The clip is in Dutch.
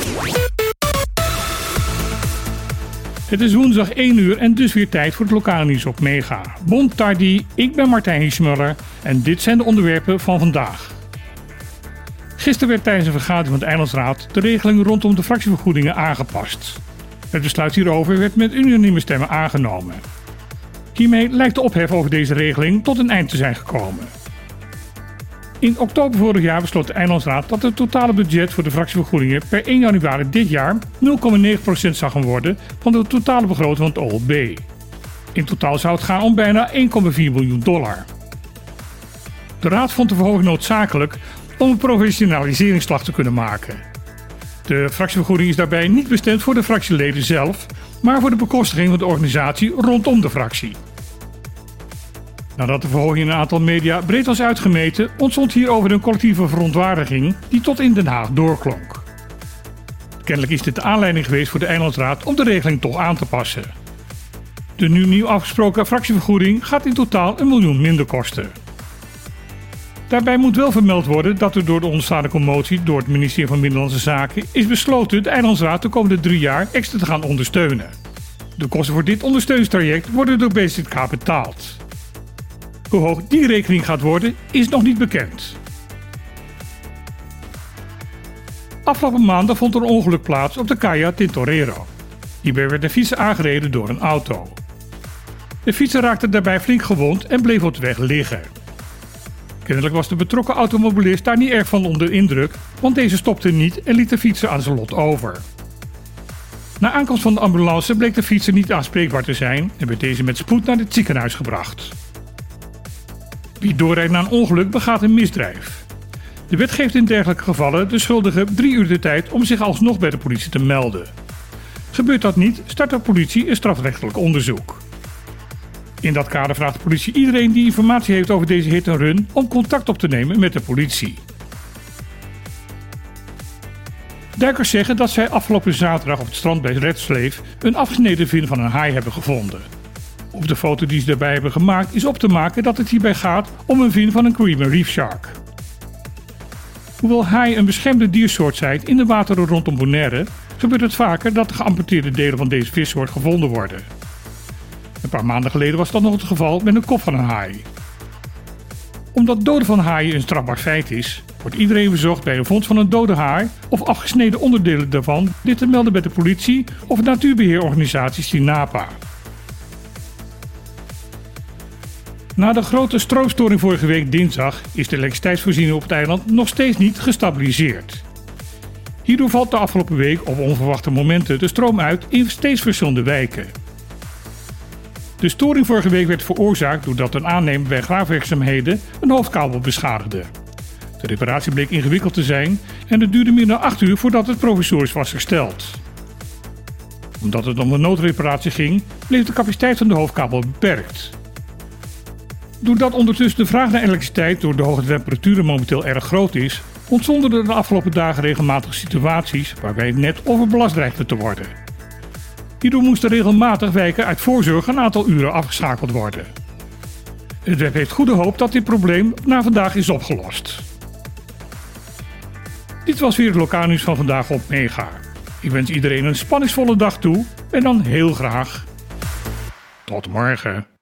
Het is woensdag 1 uur en dus weer tijd voor het lokale nieuws op Mega. Bon tardi, ik ben Martijn Hiesmuller en dit zijn de onderwerpen van vandaag. Gisteren werd tijdens een vergadering van de Eilandsraad de regeling rondom de fractievergoedingen aangepast. Het besluit hierover werd met unanieme stemmen aangenomen. Hiermee lijkt de ophef over deze regeling tot een eind te zijn gekomen. In oktober vorig jaar besloot de Eilandsraad dat het totale budget voor de fractievergoedingen per 1 januari dit jaar 0,9% zou gaan worden van de totale begroting van het OLB. In totaal zou het gaan om bijna $1,4 miljoen. De Raad vond de verhoging noodzakelijk om een professionaliseringsslag te kunnen maken. De fractievergoeding is daarbij niet bestemd voor de fractieleden zelf, maar voor de bekostiging van de organisatie rondom de fractie. Nadat de verhoging in een aantal media breed was uitgemeten, ontstond hierover een collectieve verontwaardiging die tot in Den Haag doorklonk. Kennelijk is dit de aanleiding geweest voor de Eilandsraad om de regeling toch aan te passen. De nu nieuw afgesproken fractievergoeding gaat in totaal $1 miljoen minder kosten. Daarbij moet wel vermeld worden dat er door de ontstaande commotie door het ministerie van Binnenlandse Zaken is besloten de Eilandsraad de komende 3 jaar extra te gaan ondersteunen. De kosten voor dit ondersteuningstraject worden door BZK betaald. Hoe hoog die rekening gaat worden is nog niet bekend. Afgelopen maandag vond er een ongeluk plaats op de Calle Tintorero. Hierbij werd een fietser aangereden door een auto. De fietser raakte daarbij flink gewond en bleef op de weg liggen. Kennelijk was de betrokken automobilist daar niet erg van onder indruk, want deze stopte niet en liet de fietser aan zijn lot over. Na aankomst van de ambulance bleek de fietser niet aanspreekbaar te zijn en werd deze met spoed naar het ziekenhuis gebracht. Wie doorrijdt na een ongeluk begaat een misdrijf. De wet geeft in dergelijke gevallen de schuldige 3 uur de tijd om zich alsnog bij de politie te melden. Gebeurt dat niet, start de politie een strafrechtelijk onderzoek. In dat kader vraagt de politie iedereen die informatie heeft over deze hit en run om contact op te nemen met de politie. Duikers zeggen dat zij afgelopen zaterdag op het strand bij Redsleef een afgesneden vin van een haai hebben gevonden. Op de foto die ze daarbij hebben gemaakt is op te maken dat het hierbij gaat om een vin van een Creamer Reef Shark. Hoewel haai een beschermde diersoort zijn in de wateren rondom Bonaire, gebeurt het vaker dat de geamputeerde delen van deze vissoort gevonden worden. Een paar maanden geleden was dat nog het geval met een kop van een haai. Omdat doden van haaien een strafbaar feit is, wordt iedereen verzocht bij een vondst van een dode haai of afgesneden onderdelen daarvan dit te melden bij de politie of natuurbeheerorganisatie Sinapa. Na de grote stroomstoring vorige week dinsdag is de elektriciteitsvoorziening op het eiland nog steeds niet gestabiliseerd. Hierdoor valt de afgelopen week op onverwachte momenten de stroom uit in steeds verschillende wijken. De storing vorige week werd veroorzaakt doordat een aannemer bij graafwerkzaamheden een hoofdkabel beschadigde. De reparatie bleek ingewikkeld te zijn en het duurde meer dan 8 uur voordat het provisorisch was hersteld. Omdat het om een noodreparatie ging, bleef de capaciteit van de hoofdkabel beperkt. Doordat ondertussen de vraag naar elektriciteit door de hoge temperaturen momenteel erg groot is, ontstonden er de afgelopen dagen regelmatig situaties waarbij het net overbelast dreigde te worden. Hierdoor moesten regelmatig wijken uit voorzorg een aantal uren afgeschakeld worden. Het web heeft goede hoop dat dit probleem na vandaag is opgelost. Dit was weer het lokaal nieuws van vandaag op Mega. Ik wens iedereen een spanningsvolle dag toe en dan heel graag tot morgen.